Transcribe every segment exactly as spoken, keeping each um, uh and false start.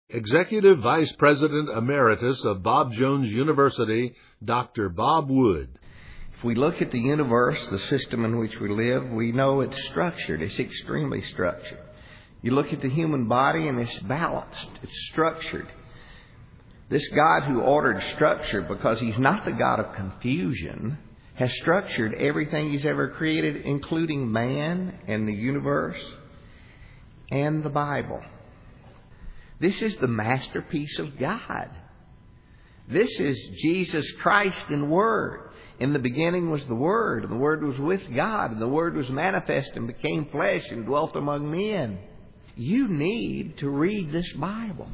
Executive Vice President Emeritus of Bob Jones University, Doctor Bob Wood. If we look at the universe, the system in which we live, we know it's structured. It's extremely structured. You look at the human body and it's balanced. It's structured. This God who ordered structure, because He's not the God of confusion, has structured everything He's ever created, including man and the universe and the Bible. This is the masterpiece of God. This is Jesus Christ in Word. In the beginning was the Word, and the Word was with God, and the Word was manifest and became flesh and dwelt among men. You need to read this Bible.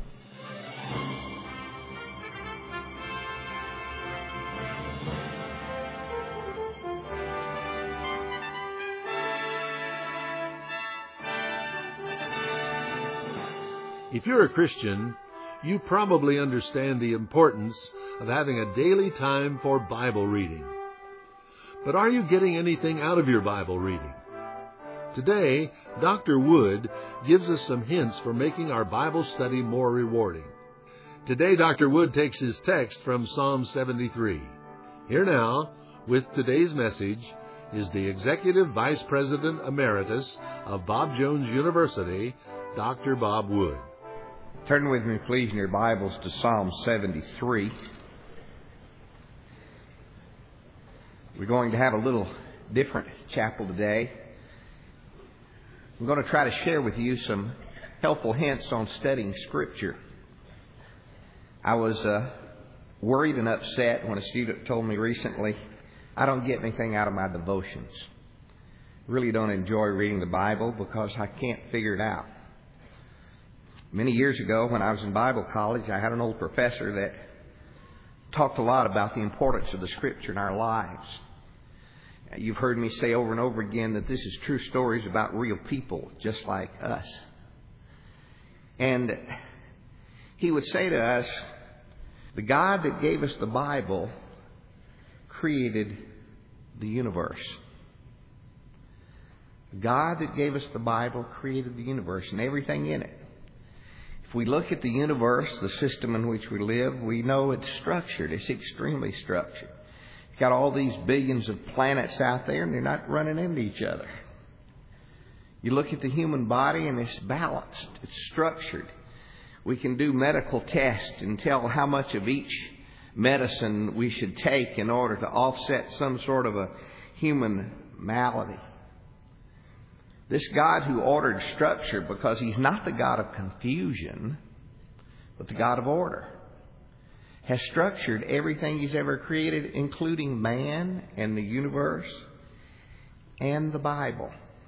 If you're a Christian, you probably understand the importance of having a daily time for Bible reading. But are you getting anything out of your Bible reading? Today, Doctor Wood gives us some hints for making our Bible study more rewarding. Today, Doctor Wood takes his text from Psalm seventy-three. Here now, with today's message, is the Executive Vice President Emeritus of Bob Jones University, Doctor Bob Wood. Turn with me, please, in your Bibles to Psalm seventy-three. We're going to have a little different chapel today. I'm going to try to share with you some helpful hints on studying Scripture. I was uh, worried and upset when a student told me recently, I don't get anything out of my devotions. I really don't enjoy reading the Bible because I can't figure it out. Many years ago, when I was in Bible college, I had an old professor that talked a lot about the importance of the Scripture in our lives. You've heard me say over and over again that this is true stories about real people just like us. And he would say to us, the God that gave us the Bible created the universe. The God that gave us the Bible created the universe and everything in it. If we look at the universe, the system in which we live, we know it's structured. It's extremely structured. You've got all these billions of planets out there, and they're not running into each other. You look at the human body, and it's balanced. It's structured. We can do medical tests and tell how much of each medicine we should take in order to offset some sort of a human malady. This God who ordered structure, because He's not the God of confusion, but the God of order, has structured everything He's ever created, including man and the universe and the Bible.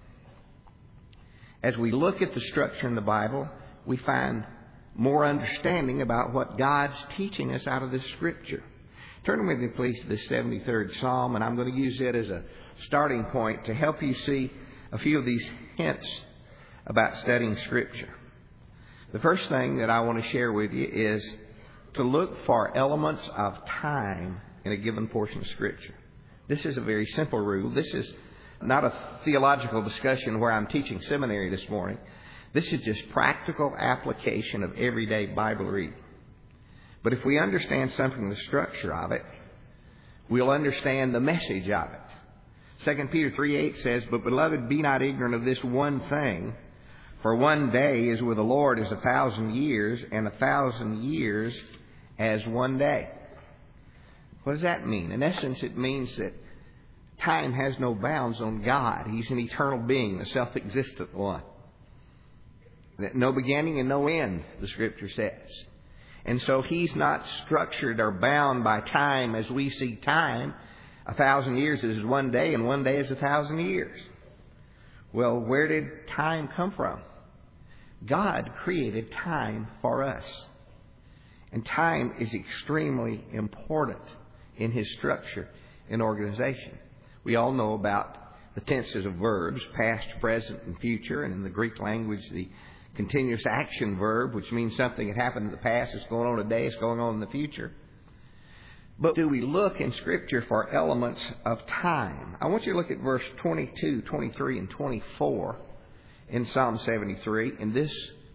As we look at the structure in the Bible, we find more understanding about what God's teaching us out of this Scripture. Turn with me, please, to the seventy-third Psalm, and I'm going to use it as a starting point to help you see a few of these hints about studying Scripture. The first thing that I want to share with you is to look for elements of time in a given portion of Scripture. This is a very simple rule. This is not a theological discussion where I'm teaching seminary this morning. This is just practical application of everyday Bible reading. But if we understand something of the structure of it, we'll understand the message of it. Second Peter three eight says, But beloved, be not ignorant of this one thing, for one day is with the Lord as a thousand years, and a thousand years as one day. What does that mean? In essence, it means that time has no bounds on God. He's an eternal being, the self-existent one. No beginning and no end, the Scripture says. And so He's not structured or bound by time as we see time. A thousand years is one day, and one day is a thousand years. Well, where did time come from? God created time for us. And time is extremely important in His structure and organization. We all know about the tenses of verbs, past, present, and future. And in the Greek language, the continuous action verb, which means something that happened in the past, is going on today, it's going on in the future. But do we look in Scripture for elements of time? I want you to look at verse twenty-two, twenty-three, and twenty-four in Psalm seventy-three. And this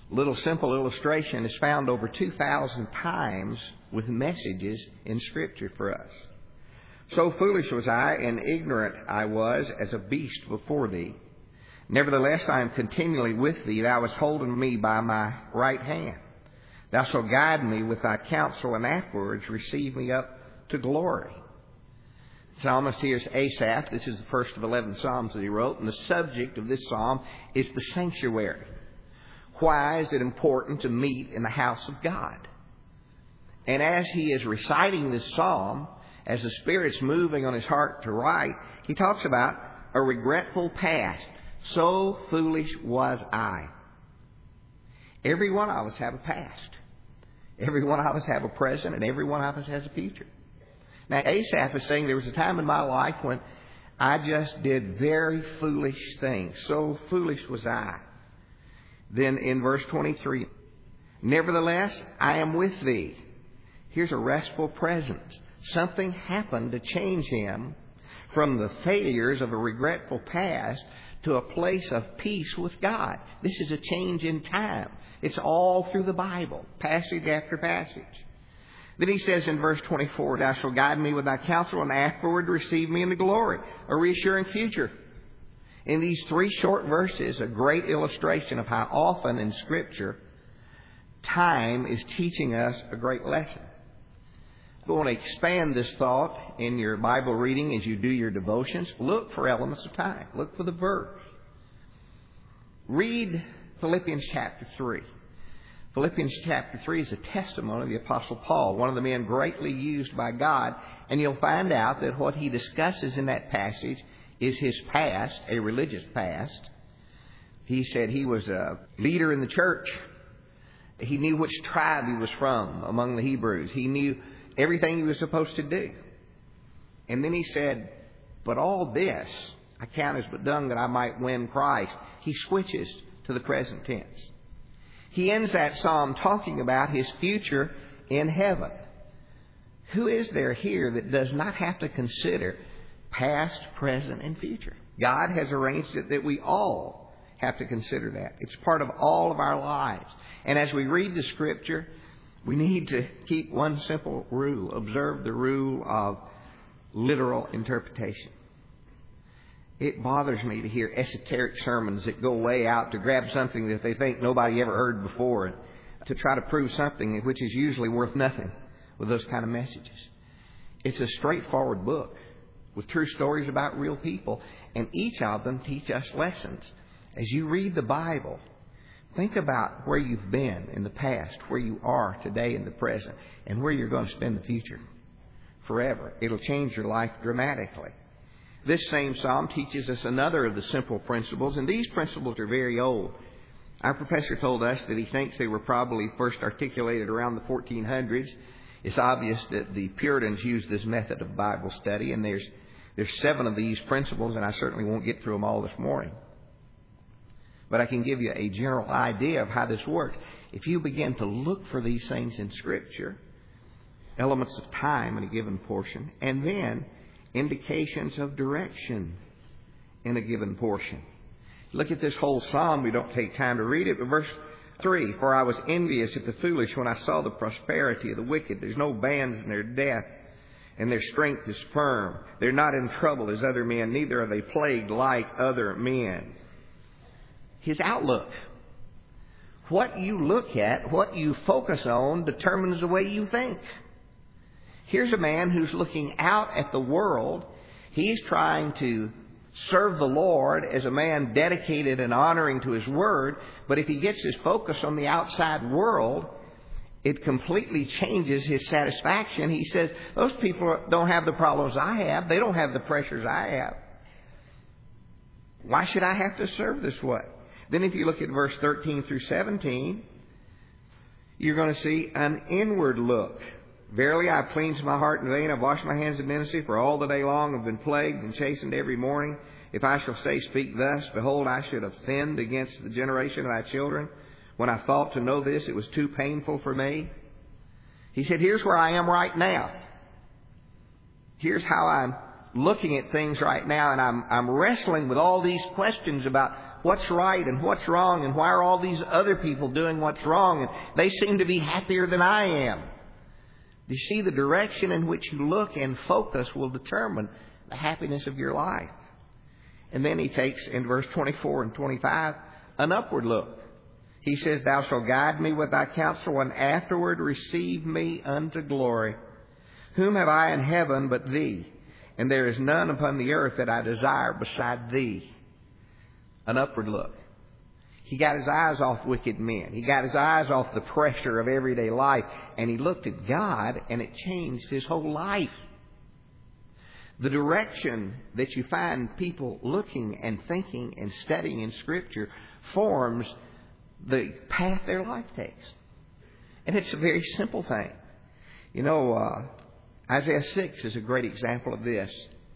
little simple illustration is found over two thousand times with messages in Scripture for us. So foolish was I, and ignorant I was as a beast before thee. Nevertheless, I am continually with thee. Thou hast holden me by my right hand. Thou shalt guide me with thy counsel, and afterwards receive me up to glory. The psalmist here is Asaph. This is the first of eleven psalms that he wrote, and the subject of this psalm is the sanctuary. Why is it important to meet in the house of God? And as he is reciting this psalm, as the Spirit's moving on his heart to write, he talks about a regretful past. So foolish was I. Every one of us have a past. Every one of us have a present, and every one of us has a future. Now, Asaph is saying there was a time in my life when I just did very foolish things. So foolish was I. Then in verse twenty-three, nevertheless, I am with thee. Here's a restful presence. Something happened to change him from the failures of a regretful past to a place of peace with God. This is a change in time. It's all through the Bible, passage after passage. Then he says in verse twenty-four, thou shalt guide me with thy counsel, and afterward receive me into glory. A reassuring future. In these three short verses, a great illustration of how often in Scripture time is teaching us a great lesson. If you want to expand this thought in your Bible reading as you do your devotions, look for elements of time. Look for the verse. Read Philippians chapter three. Philippians chapter three is a testimony of the Apostle Paul, one of the men greatly used by God. And you'll find out that what he discusses in that passage is his past, a religious past. He said he was a leader in the church. He knew which tribe he was from among the Hebrews. He knew everything he was supposed to do. And then he said, but all this I count as but dung that I might win Christ. He switches to the present tense. He ends that psalm talking about his future in heaven. Who is there here that does not have to consider past, present, and future? God has arranged it that we all have to consider that. It's part of all of our lives. And as we read the Scripture, we need to keep one simple rule. Observe the rule of literal interpretation. It bothers me to hear esoteric sermons that go way out to grab something that they think nobody ever heard before, and to try to prove something which is usually worth nothing with those kind of messages. It's a straightforward book with true stories about real people, and each of them teach us lessons. As you read the Bible, think about where you've been in the past, where you are today in the present, and where you're going to spend the future forever. It'll change your life dramatically. This same psalm teaches us another of the simple principles, and these principles are very old. Our professor told us that he thinks they were probably first articulated around the fourteen hundreds. It's obvious that the Puritans used this method of Bible study, and there's there's seven of these principles, and I certainly won't get through them all this morning. But I can give you a general idea of how this works. If you begin to look for these things in Scripture, elements of time in a given portion, and then indications of direction in a given portion. Look at this whole psalm. We don't take time to read it, but verse three, for I was envious at the foolish when I saw the prosperity of the wicked. There's no bands in their death, and their strength is firm. They're not in trouble as other men, neither are they plagued like other men. His outlook. What you look at, what you focus on, determines the way you think. Here's a man who's looking out at the world. He's trying to serve the Lord as a man dedicated and honoring to His Word. But if he gets his focus on the outside world, it completely changes his satisfaction. He says, those people don't have the problems I have. They don't have the pressures I have. Why should I have to serve this way? Then if you look at verse thirteen through seventeen, you're going to see an inward look. Verily, I have cleansed my heart in vain. I have washed my hands in ministry, for all the day long I have been plagued and chastened every morning. If I shall say, speak thus, behold, I should have sinned against the generation of thy children. When I thought to know this, it was too painful for me. He said, here's where I am right now. Here's how I'm looking at things right now, and I'm, I'm wrestling with all these questions about what's right and what's wrong and why are all these other people doing what's wrong and they seem to be happier than I am. You see, the direction in which you look and focus will determine the happiness of your life. And then he takes, in verse twenty-four and twenty-five, an upward look. He says, Thou shalt guide me with thy counsel, and afterward receive me unto glory. Whom have I in heaven but thee? And there is none upon the earth that I desire beside thee. An upward look. He got his eyes off wicked men. He got his eyes off the pressure of everyday life. And he looked at God, and it changed his whole life. The direction that you find people looking and thinking and studying in Scripture forms the path their life takes. And it's a very simple thing. You know, uh, Isaiah six is a great example of this.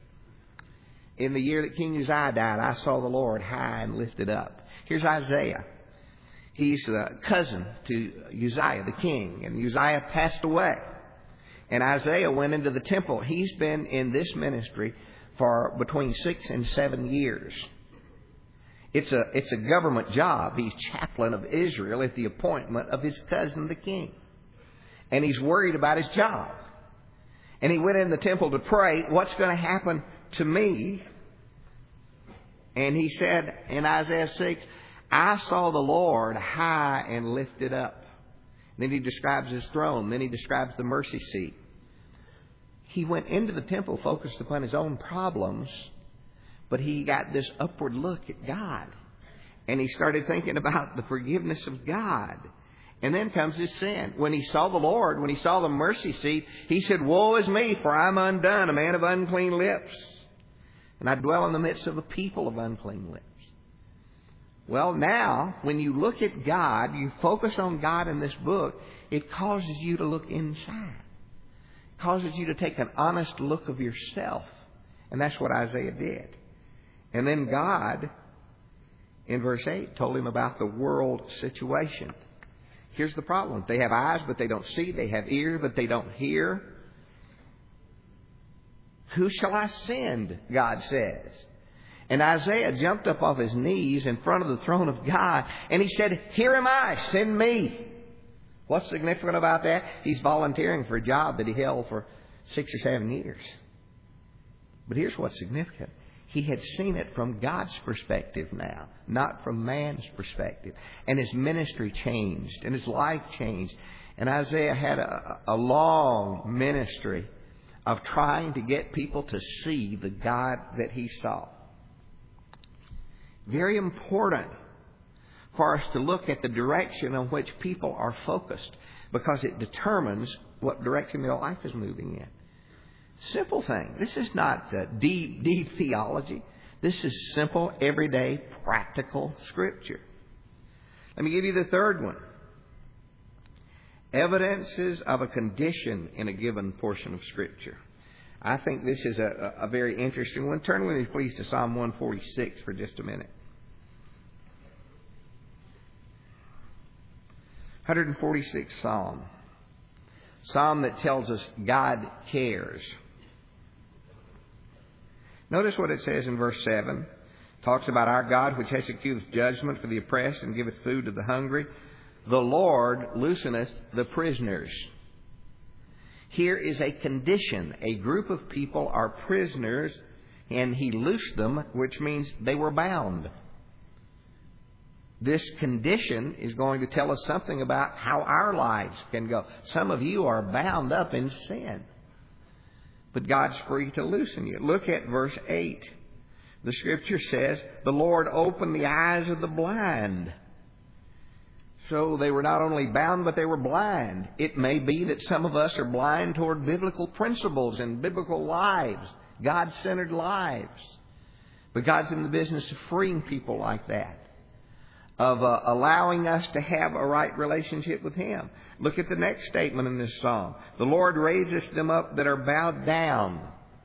In the year that King Uzziah died, I saw the Lord high and lifted up. Here's Isaiah. He's the cousin to Uzziah, the king. And Uzziah passed away. And Isaiah went into the temple. He's been in this ministry for between six and seven years. It's a, it's a government job. He's chaplain of Israel at the appointment of his cousin, the king. And he's worried about his job. And he went in the temple to pray, what's going to happen to me? And he said in Isaiah six, I saw the Lord high and lifted up. Then he describes his throne. Then he describes the mercy seat. He went into the temple focused upon his own problems, but he got this upward look at God. And he started thinking about the forgiveness of God. And then comes his sin. When he saw the Lord, when he saw the mercy seat, he said, Woe is me, for I'm undone, a man of unclean lips. And I dwell in the midst of a people of unclean lips. Well, now, when you look at God, you focus on God in this book, it causes you to look inside. It causes you to take an honest look of yourself. And that's what Isaiah did. And then God, in verse eight, told him about the world situation. Here's the problem. They have eyes, but they don't see. They have ears, but they don't hear. Who shall I send? God says. And Isaiah jumped up off his knees in front of the throne of God, and he said, Here am I, send me. What's significant about that? He's volunteering for a job that he held for six or seven years. But here's what's significant. He had seen it from God's perspective now, not from man's perspective. And his ministry changed, and his life changed. And Isaiah had a, a long ministry of trying to get people to see the God that he saw. Very important for us to look at the direction on which people are focused, because it determines what direction their life is moving in. Simple thing. This is not uh, deep, deep theology. This is simple, everyday, practical Scripture. Let me give you the third one. Evidences of a condition in a given portion of Scripture. I think this is a, a very interesting one. Turn with me, please, to Psalm one forty-six for just a minute. one forty-sixth Psalm. Psalm that tells us God cares. Notice what it says in verse seven. It talks about our God, which executeth judgment for the oppressed and giveth food to the hungry. The Lord looseneth the prisoners. Here is a condition. A group of people are prisoners, and He loosed them, which means they were bound. This condition is going to tell us something about how our lives can go. Some of you are bound up in sin, but God's free to loosen you. Look at verse eight. The Scripture says, the Lord opened the eyes of the blind. So they were not only bound, but they were blind. It may be that some of us are blind toward biblical principles and biblical lives, God-centered lives. But God's in the business of freeing people like that, of uh, allowing us to have a right relationship with Him. Look at the next statement in this psalm. The Lord raises them up that are bowed down.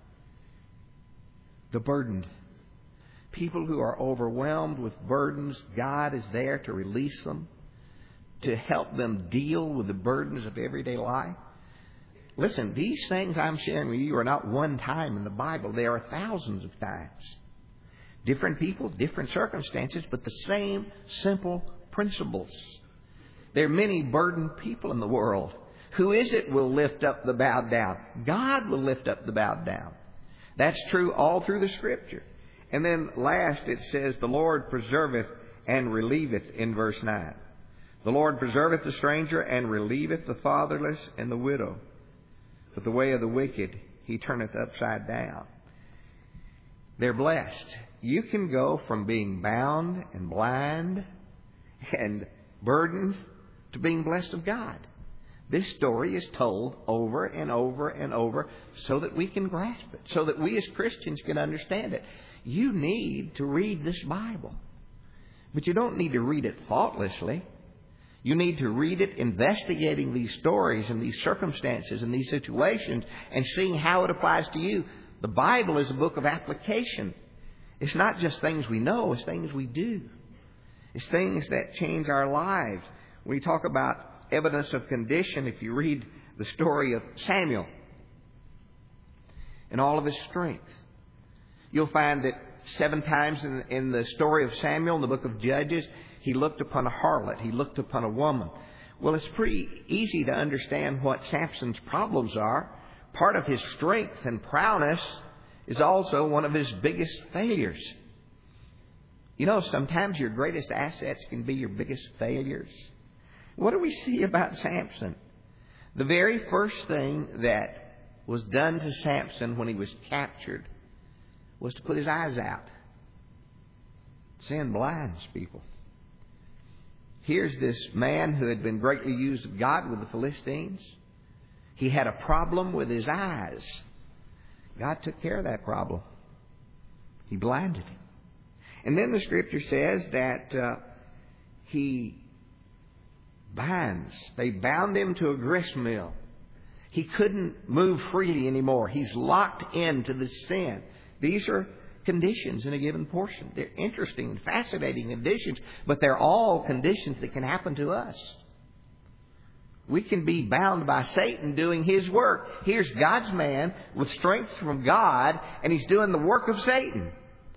The burdened. People who are overwhelmed with burdens, God is there to release them, to help them deal with the burdens of everyday life. Listen, these things I'm sharing with you are not one time in the Bible. They are thousands of times. Different people, different circumstances, but the same simple principles. There are many burdened people in the world. Who is it will lift up the bowed down? God will lift up the bowed down. That's true all through the Scripture. And then last it says, the Lord preserveth and relieveth in verse nine. The Lord preserveth the stranger and relieveth the fatherless and the widow. But the way of the wicked He turneth upside down. They're blessed. You can go from being bound and blind and burdened to being blessed of God. This story is told over and over and over so that we can grasp it, so that we as Christians can understand it. You need to read this Bible. But you don't need to read it thoughtlessly. You need to read it investigating these stories and these circumstances and these situations and seeing how it applies to you. The Bible is a book of application. It's not just things we know, it's things we do. It's things that change our lives. We talk about evidence of condition. If you read the story of Samuel and all of his strength, you'll find that seven times in, in the story of Samuel in the book of Judges, he looked upon a harlot. He looked upon a woman. Well, it's pretty easy to understand what Samson's problems are. Part of his strength and prowess is also one of his biggest failures. You know, sometimes your greatest assets can be your biggest failures. What do we see about Samson? The very first thing that was done to Samson when he was captured was to put his eyes out. Sin blinds people. Here's this man who had been greatly used of God with the Philistines. He had a problem with his eyes. God took care of that problem. He blinded him. And then the Scripture says that uh, he binds. They bound him to a grist mill. He couldn't move freely anymore. He's locked into the sin. These are conditions in a given portion. They're interesting and fascinating conditions, but they're all conditions that can happen to us. We can be bound by Satan doing his work. Here's God's man with strength from God, and he's doing the work of Satan.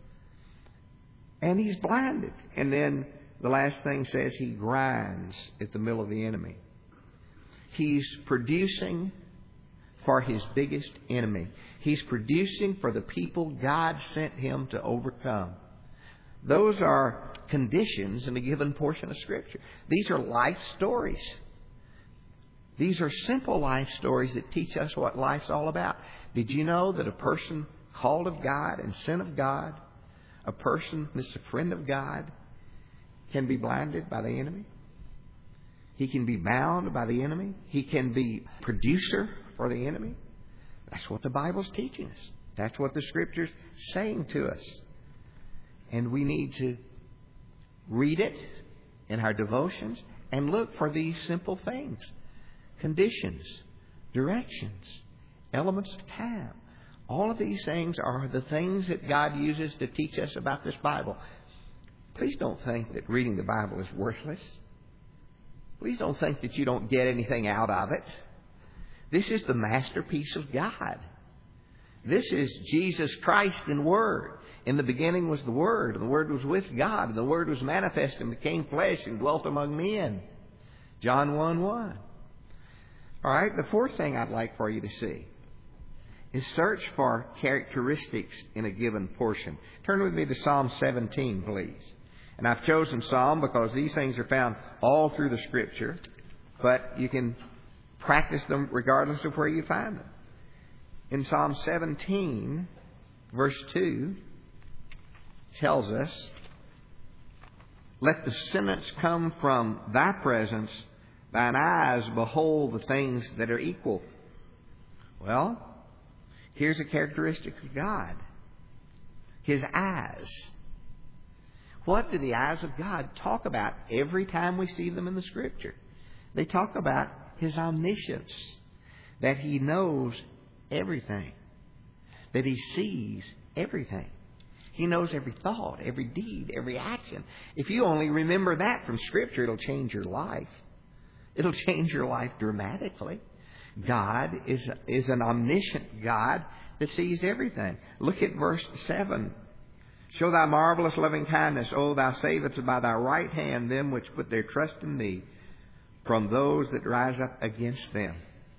And he's blinded. And then the last thing says he grinds at the mill of the enemy. He's producing for his biggest enemy. He's producing for the people God sent him to overcome. Those are conditions in a given portion of Scripture. These are life stories. These are simple life stories that teach us what life's all about. Did you know that a person called of God and sent of God, a person that's a friend of God, can be blinded by the enemy? He can be bound by the enemy. He can be producer for the enemy. That's what the Bible's teaching us. That's what the Scripture's saying to us. And we need to read it in our devotions and look for these simple things. Conditions, directions, elements of time. All of these things are the things that God uses to teach us about this Bible. Please don't think that reading the Bible is worthless. Please don't think that you don't get anything out of it. This is the masterpiece of God. This is Jesus Christ in Word. In the beginning was the Word, and the Word was with God, and the Word was manifest and became flesh and dwelt among men. John one one. All right, the fourth thing I'd like for you to see is search for characteristics in a given portion. Turn with me to Psalm seventeen, please. And I've chosen Psalm because these things are found all through the Scripture, but you can practice them regardless of where you find them. In Psalm seventeen, verse two, tells us, "Let the sentence come from thy presence, thine eyes behold the things that are equal." Well, here's a characteristic of God. His eyes. What do the eyes of God talk about every time we see them in the Scripture? They talk about His omniscience, that He knows everything, that He sees everything. He knows every thought, every deed, every action. If you only remember that from Scripture, it'll change your life. It'll change your life dramatically. God is, is an omniscient God that sees everything. Look at verse seven. Show thy marvelous loving kindness, O thou savest by thy right hand them which put their trust in thee, from those that rise up against them.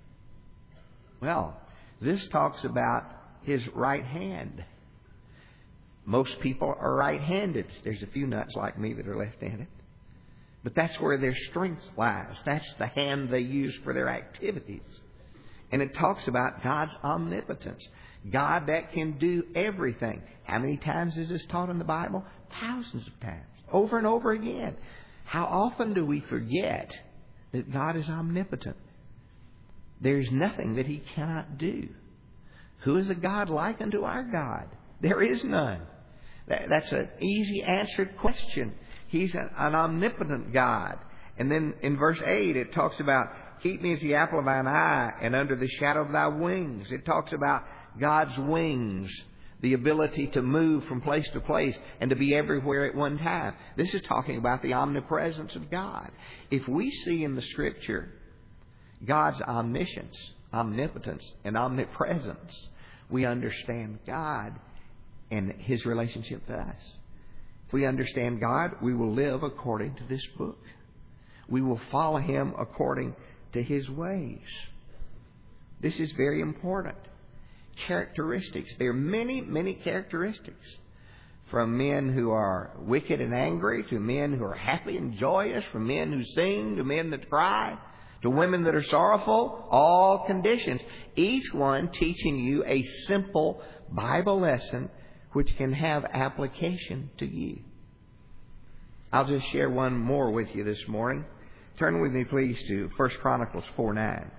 Well, this talks about His right hand. Most people are right-handed. There's a few nuts like me that are left-handed. But that's where their strength lies. That's the hand they use for their activities. And it talks about God's omnipotence. God that can do everything. How many times is this taught in the Bible? Thousands of times. Over and over again. How often do we forget that God is omnipotent? There's nothing that He cannot do. Who is a God like unto our God? There is none. That's an easy answered question. He's an, an omnipotent God. And then in verse eight it talks about, keep me as the apple of thine eye, and under the shadow of thy wings. It talks about God's wings, the ability to move from place to place and to be everywhere at one time. This is talking about the omnipresence of God. If we see in the Scripture God's omniscience, omnipotence, and omnipresence, we understand God and His relationship to us. If we understand God, we will live according to this book. We will follow Him according to His ways. This is very important. Characteristics. There are many, many characteristics. From men who are wicked and angry, to men who are happy and joyous, from men who sing, to men that cry, to women that are sorrowful, all conditions. Each one teaching you a simple Bible lesson which can have application to you. I'll just share one more with you this morning. Turn with me, please, to First Chronicles four nine.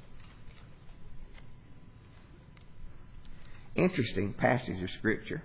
Interesting passage of Scripture.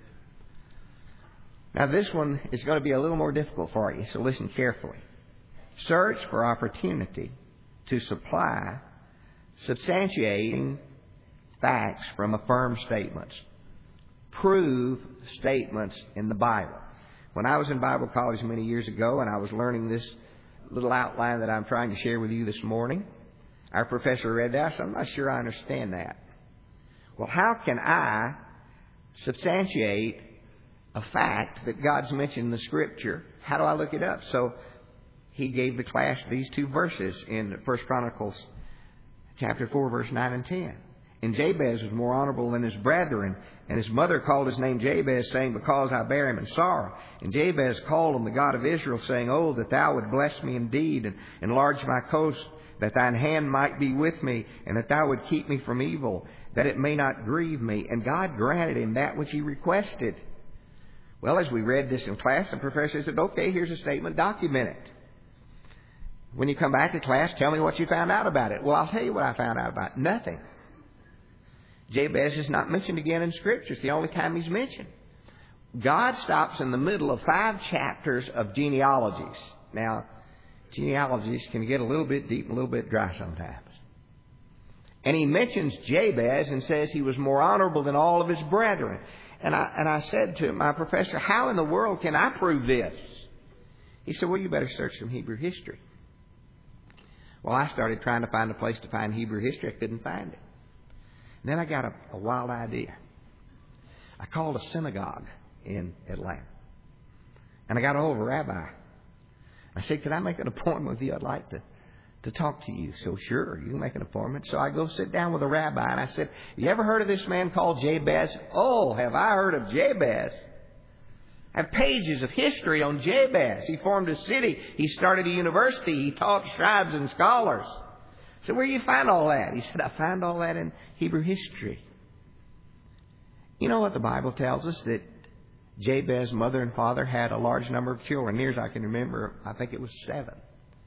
Now, this one is going to be a little more difficult for you, so listen carefully. Search for opportunity to supply substantiating facts from affirmed statements. Prove statements in the Bible. When I was in Bible college many years ago and I was learning this little outline that I'm trying to share with you this morning, our professor read that. I'm not sure I understand that. Well, how can I substantiate a fact that God's mentioned in the Scripture? How do I look it up? So he gave the class these two verses in First Chronicles chapter four, verse nine and ten. And Jabez was more honorable than his brethren, and his mother called his name Jabez, saying, because I bear him in sorrow. And Jabez called on the God of Israel, saying, Oh, that thou would bless me indeed, and enlarge my coast, that thine hand might be with me, and that thou would keep me from evil, that it may not grieve me. And God granted him that which he requested. Well, as we read this in class, the professor said, okay, here's a statement, document it. When you come back to class, tell me what you found out about it. Well, I'll tell you what I found out about it. Nothing. Jabez is not mentioned again in Scripture. It's the only time he's mentioned. God stops in the middle of five chapters of genealogies. Now, genealogies can get a little bit deep and a little bit dry sometimes. And he mentions Jabez and says he was more honorable than all of his brethren. And I, and I said to my professor, how in the world can I prove this? He said, well, you better search some Hebrew history. Well, I started trying to find a place to find Hebrew history. I couldn't find it. And then I got a, a wild idea. I called a synagogue in Atlanta. And I got a hold of a rabbi. I said, can I make an appointment with you? I'd like to, to talk to you. So sure, you can make an appointment. So I go sit down with a rabbi and I said, you ever heard of this man called Jabez? Oh, have I heard of Jabez? I have pages of history on Jabez. He formed a city. He started a university. He taught scribes and scholars. So where do you find all that? He said, I find all that in Hebrew history. You know what the Bible tells us? That Jabez's mother and father had a large number of children. Near as I can remember, I think it was seven.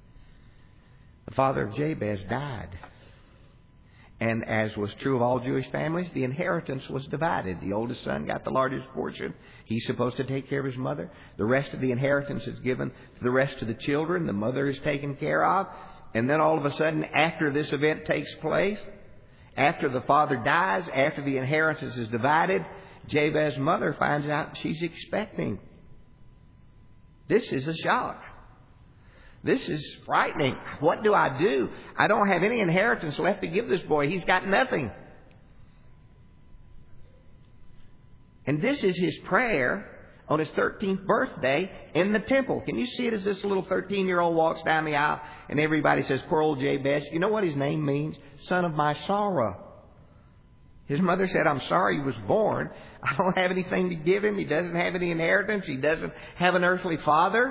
The father of Jabez died. And as was true of all Jewish families, the inheritance was divided. The oldest son got the largest portion. He's supposed to take care of his mother. The rest of the inheritance is given to the rest of the children. The mother is taken care of. And then all of a sudden, after this event takes place, after the father dies, after the inheritance is divided, Jabez's mother finds out she's expecting. This is a shock. This is frightening. What do I do? I don't have any inheritance left to give this boy. He's got nothing. And this is his prayer on his thirteenth birthday in the temple. Can you see it as this little thirteen-year-old walks down the aisle and everybody says, poor old Jabez? You know what his name means? Son of my sorrow. His mother said, I'm sorry he was born. I don't have anything to give him. He doesn't have any inheritance. He doesn't have an earthly father.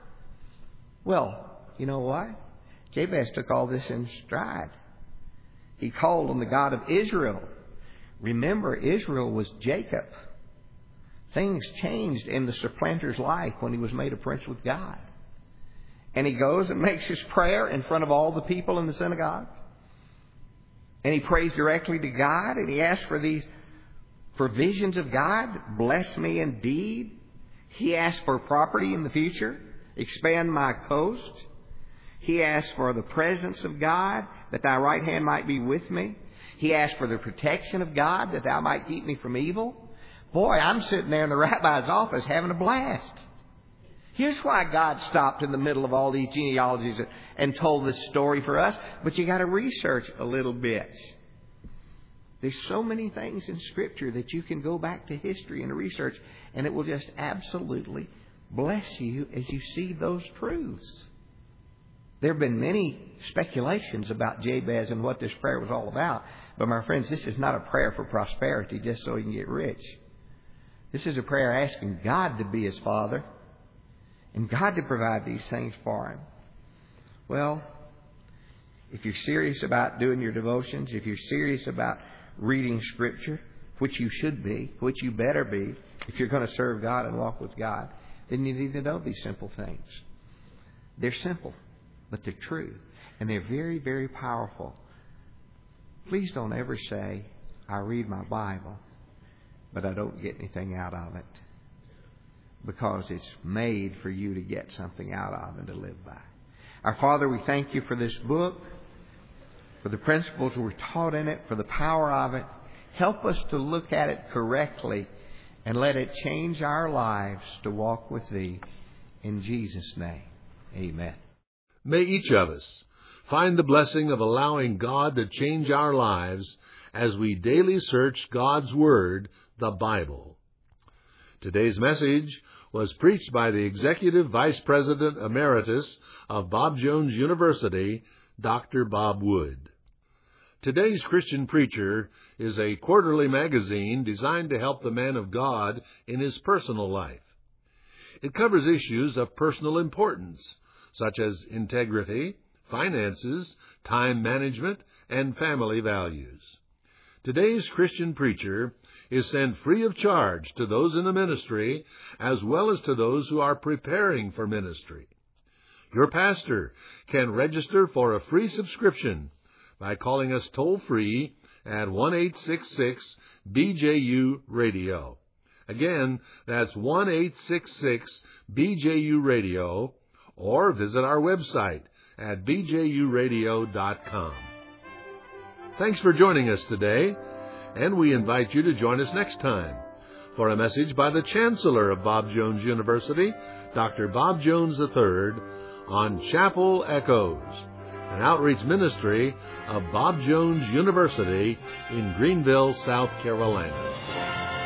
Well, you know what? Jabez took all this in stride. He called on the God of Israel. Remember, Israel was Jacob. Things changed in the supplanter's life when he was made a prince with God. And he goes and makes his prayer in front of all the people in the synagogue. And he prays directly to God, and he asks for these provisions of God. Bless me indeed. He asks for property in the future. Expand my coast. He asks for the presence of God, that thy right hand might be with me. He asks for the protection of God, that thou might keep me from evil. Boy, I'm sitting there in the rabbi's office having a blast. Here's why God stopped in the middle of all these genealogies and told this story for us. But you got to research a little bit. There's so many things in Scripture that you can go back to history and research, and it will just absolutely bless you as you see those truths. There have been many speculations about Jabez and what this prayer was all about. But my friends, this is not a prayer for prosperity just so he can get rich. This is a prayer asking God to be his father and God to provide these things for him. Well, if you're serious about doing your devotions, if you're serious about reading Scripture, which you should be, which you better be, if you're going to serve God and walk with God, then you need to know these simple things. They're simple, but they're true. And they're very, very powerful. Please don't ever say, I read my Bible, but I don't get anything out of it. Because it's made for you to get something out of and to live by. Our Father, we thank you for this book, for the principles we're taught in it, for the power of it. Help us to look at it correctly and let it change our lives to walk with Thee. In Jesus' name, amen. May each of us find the blessing of allowing God to change our lives as we daily search God's Word, the Bible. Today's message was preached by the Executive Vice President Emeritus of Bob Jones University, Doctor Bob Wood. Today's Christian Preacher is a quarterly magazine designed to help the man of God in his personal life. It covers issues of personal importance, such as integrity, finances, time management, and family values. Today's Christian Preacher is sent free of charge to those in the ministry as well as to those who are preparing for ministry. Your pastor can register for a free subscription by calling us toll-free at one eight six six B J U radio. Again, that's one eight six six B J U radio, or visit our website at b j u radio dot com. Thanks for joining us today, and we invite you to join us next time for a message by the Chancellor of Bob Jones University, Doctor Bob Jones the third, on Chapel Echoes, an outreach ministry of Bob Jones University in Greenville, South Carolina.